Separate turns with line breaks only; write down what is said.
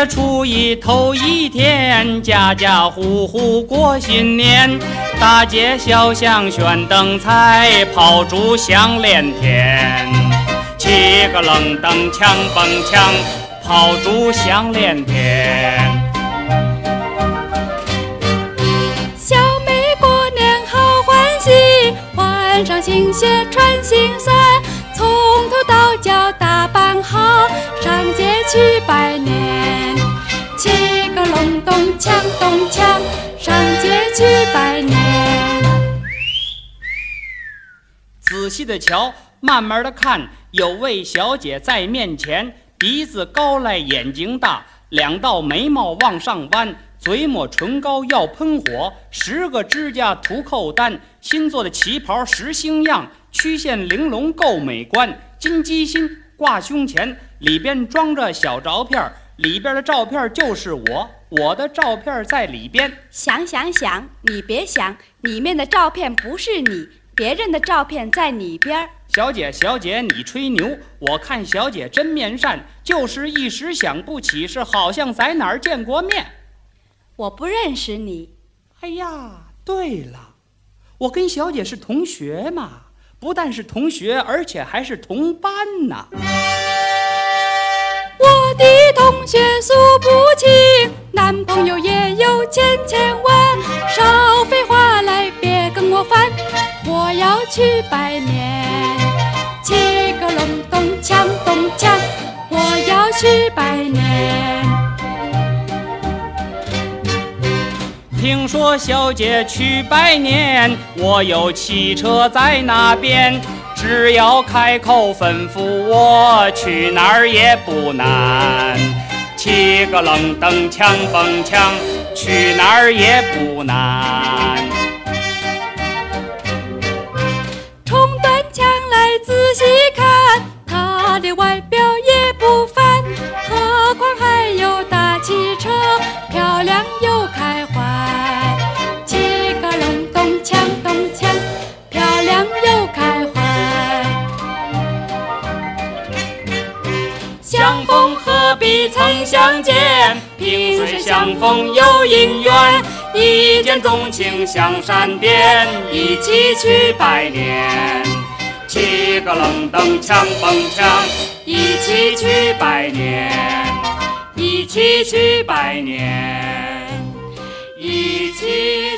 初一头一天，家家户户过新年，大街小巷悬灯彩，炮竹响连天。七个愣灯锵蹦锵，炮竹响连天。
小妹过年好欢喜，换上新鞋穿新衫，从头到脚打扮好，上街去拜年。七个隆咚锵咚锵，上街去拜年。
仔细的瞧，慢慢的看，有位小姐在面前，鼻子高来眼睛大，两道眉毛往上弯，嘴抹唇膏要喷火，10个指甲涂扣单，新做的旗袍实星样，曲线玲珑够美观，金鸡心挂胸前，里边装着小照片，里边的照片就是我的照片在里边。
想，你别想，里面的照片不是你，别人的照片在里边。
小姐，你吹牛，我看小姐真面善，就是一时想不起，是好像在哪儿见过面。
我不认识你。
哎呀，对了，我跟小姐是同学嘛，不但是同学，而且还是同班呢。
我的同学数不清，男朋友也有千万，少废话来别跟我烦，我要去拜年。七个隆咚锵咚锵，我要去拜年。
听说小姐去拜年，我有汽车在那边，只要开口吩咐我，去哪儿也不难。七个愣灯锵蹦锵，去哪儿也不难。
冲端枪来仔细看，他的外表也不凡，何况还有大汽车，漂亮又开怀。七个隆咚锵咚锵，漂亮又开怀。相逢何必曾相见，
萍水相逢有姻缘，一见钟情像闪电，一起去拜年。七个愣灯锵蹦锵，一起去拜年，一起去拜年，一起